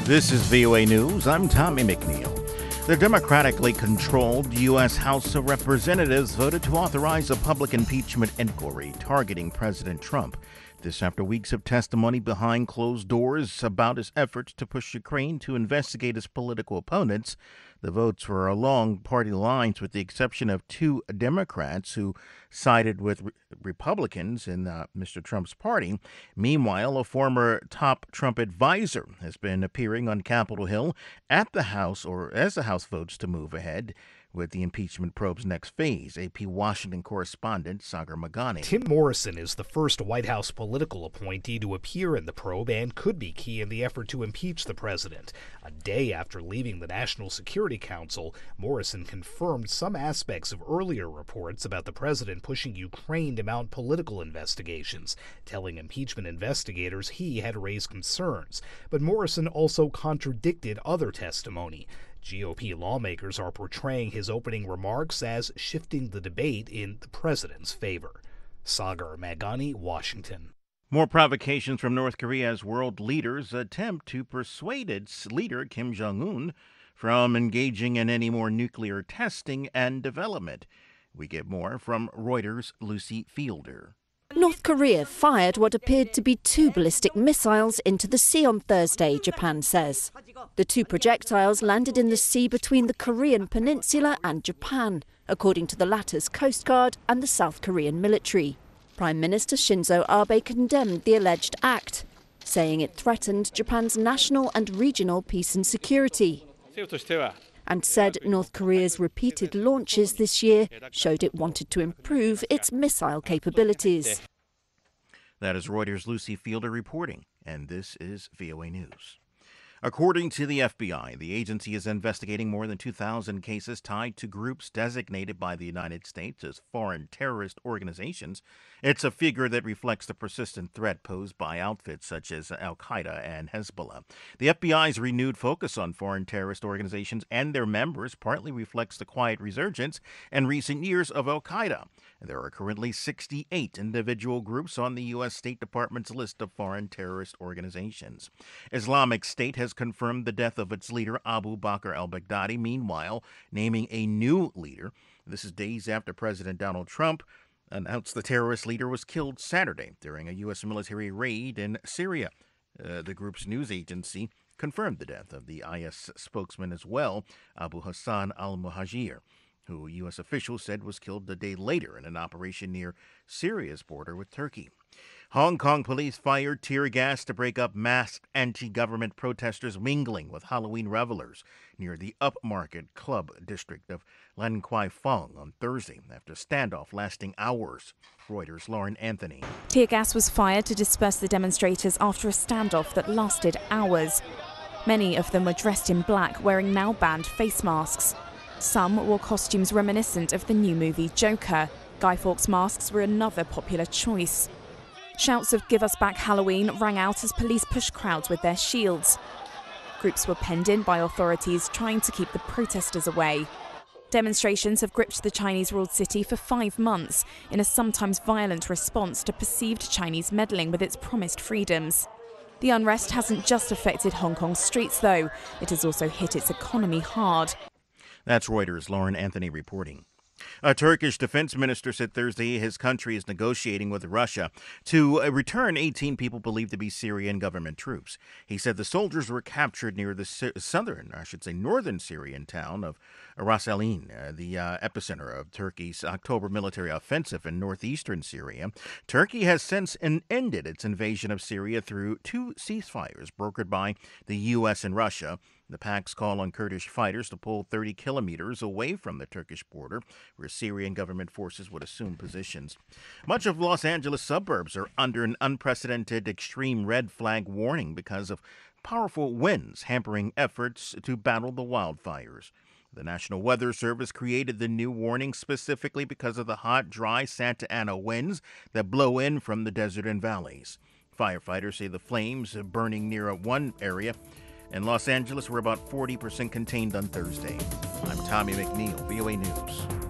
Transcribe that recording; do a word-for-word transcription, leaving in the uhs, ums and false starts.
This is V O A News. I'm Tommy McNeil. The democratically controlled U S House of Representatives voted to authorize a public impeachment inquiry targeting President Trump. This after weeks of testimony behind closed doors about his efforts to push Ukraine to investigate his political opponents. The votes were along party lines with the exception of two Democrats who sided with re- Republicans in uh, Mister Trump's party. Meanwhile, a former top Trump advisor has been appearing on Capitol Hill at the House or as the House votes to move ahead with the impeachment probe's next phase. A P Washington correspondent Sagar Meghani. Tim Morrison is the first White House political appointee to appear in the probe and could be key in the effort to impeach the president. A day after leaving the National Security Council, Morrison confirmed some aspects of earlier reports about the president pushing Ukraine to mount political investigations, telling impeachment investigators he had raised concerns. But Morrison also contradicted other testimony. G O P lawmakers are portraying his opening remarks as shifting the debate in the president's favor. Sagar Meghani, Washington. More provocations from North Korea as world leaders attempt to persuade its leader, Kim Jong-un, from engaging in any more nuclear testing and development. We get more from Reuters' Lucy Fielder. North Korea fired what appeared to be two ballistic missiles into the sea on Thursday, Japan says. The two projectiles landed in the sea between the Korean peninsula and Japan, according to the latter's Coast Guard and the South Korean military. Prime Minister Shinzo Abe condemned the alleged act, saying it threatened Japan's national and regional peace and security, and said North Korea's repeated launches this year showed it wanted to improve its missile capabilities. That is Reuters' Lucy Fielder reporting, and this is V O A News. According to the F B I, the agency is investigating more than two thousand cases tied to groups designated by the United States as foreign terrorist organizations. It's a figure that reflects the persistent threat posed by outfits such as Al-Qaeda and Hezbollah. The F B I's renewed focus on foreign terrorist organizations and their members partly reflects the quiet resurgence in recent years of Al-Qaeda. There are currently sixty-eight individual groups on the U S State Department's list of foreign terrorist organizations. Islamic State has confirmed the death of its leader, Abu Bakr al-Baghdadi, meanwhile naming a new leader. This is days after President Donald Trump announced the terrorist leader was killed Saturday during a U S military raid in Syria. Uh, the group's news agency confirmed the death of the I S spokesman as well, Abu Hassan al-Muhajir, who U S officials said was killed a day later in an operation near Syria's border with Turkey. Hong Kong police fired tear gas to break up masked anti-government protesters mingling with Halloween revelers near the upmarket club district of Lan Kwai Fong on Thursday after standoff lasting hours. Reuters' Lauren Anthony. Tear gas was fired to disperse the demonstrators after a standoff that lasted hours. Many of them were dressed in black, wearing now banned face masks. Some wore costumes reminiscent of the new movie Joker. Guy Fawkes masks were another popular choice. Shouts of "Give us back Halloween" rang out as police pushed crowds with their shields. Groups were penned in by authorities trying to keep the protesters away. Demonstrations have gripped the Chinese-ruled city for five months in a sometimes violent response to perceived Chinese meddling with its promised freedoms. The unrest hasn't just affected Hong Kong's streets, though. It has also hit its economy hard. That's Reuters' Lauren Anthony reporting. A Turkish defense minister said Thursday his country is negotiating with Russia to return eighteen people believed to be Syrian government troops. He said the soldiers were captured near the southern, I should say northern Syrian town of Ras Al Ain, uh, the uh, epicenter of Turkey's October military offensive in northeastern Syria. Turkey has since ended its invasion of Syria through two ceasefires brokered by the U S and Russia. The pact's call on Kurdish fighters to pull thirty kilometers away from the Turkish border, where Syrian government forces would assume positions. Much of Los Angeles suburbs are under an unprecedented extreme red flag warning because of powerful winds hampering efforts to battle the wildfires. The National Weather Service created the new warning specifically because of the hot, dry Santa Ana winds that blow in from the desert and valleys. Firefighters say the flames burning near one area in Los Angeles were about forty percent contained on Thursday. I'm Tommy McNeil, V O A News.